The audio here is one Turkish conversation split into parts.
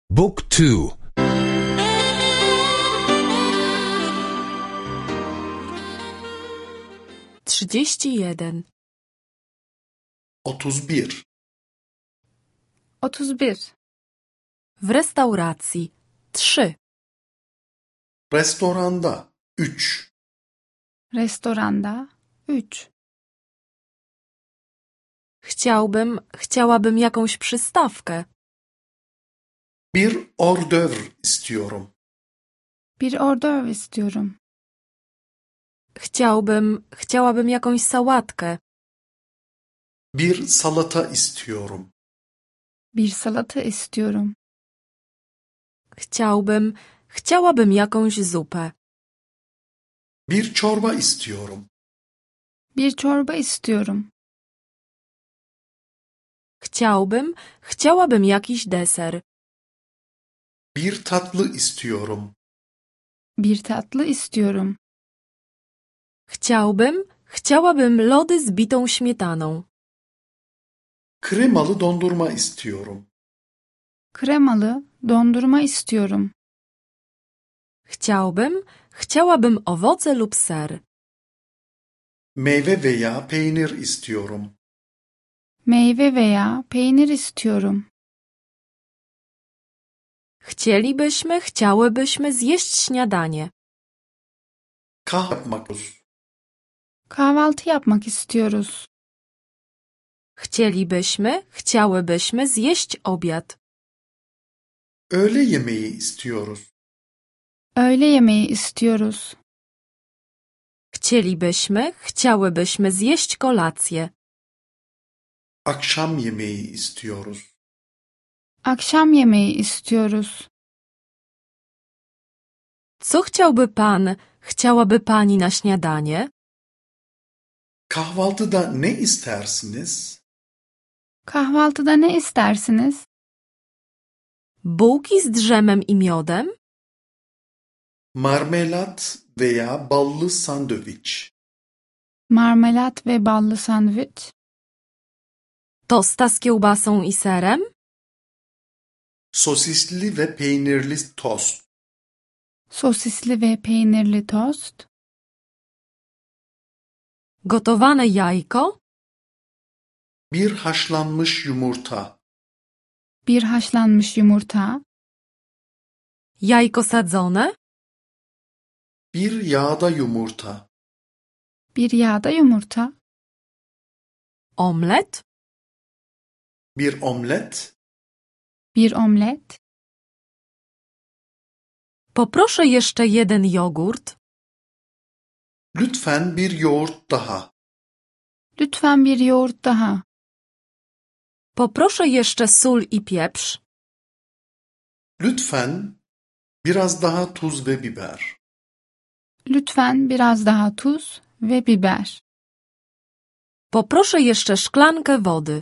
Book 2. 31. 31. 31. W restauracji 3. Restoranda 3. Restoranda 3. Chciałabym jakąś przystawkę. Bir hors d'oeuvre istiyorum. Bir hors d'oeuvre istiyorum. Chciałabym jakąś sałatkę. Bir salata istiyorum. Bir salata istiyorum. Chciałabym jakąś zupę. Bir çorba istiyorum. Bir çorba istiyorum. Chciałabym jakiś deser. Bir tatlı istiyorum. Bir tatlı istiyorum. Chciałabym lody z bitą śmietaną. Kremalı dondurma istiyorum. Kremalı dondurma istiyorum. Chciałabym owoce lub ser. Meyve veya peynir istiyorum. Meyve veya peynir istiyorum. Chciałybyśmy zjeść śniadanie. Kahvaltı yapmak istiyoruz. Kahvaltı yapmak istiyoruz. Chciałybyśmy zjeść obiad. Öğle yemeği istiyoruz. Öğle yemeği istiyoruz. Chciałybyśmy zjeść kolację. Akşam yemeği istiyoruz. Akşam yemeği istiyoruz. Co chciałaby pani na śniadanie? Kahvaltıda ne istersiniz? Kahvaltıda ne istersiniz? Bułki z drzemem i miodem? Marmelat veya ballı sandviç. Marmelat ve ballı sandviç? Tosta z kiełbasą i serem? Sosisli ve peynirli tost. Sosisli ve peynirli tost? Gotowane jajko? Bir haşlanmış yumurta. Bir haşlanmış yumurta? Jajko sadzone? Bir yağda yumurta. Bir yağda yumurta? Omlet? Bir omlet. Bir omlet? Poproszę jeszcze jeden jogurt. Lütfen bir yoğurt daha. Lütfen bir yoğurt daha. Poproszę jeszcze sól i pieprz. Lütfen biraz daha tuz ve biber. Lütfen biraz daha tuz ve biber. Poproszę jeszcze szklankę wody.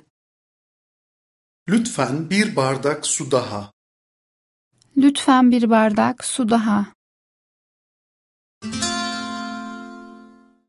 Lütfen bir bardak su daha. Lütfen bir bardak su daha.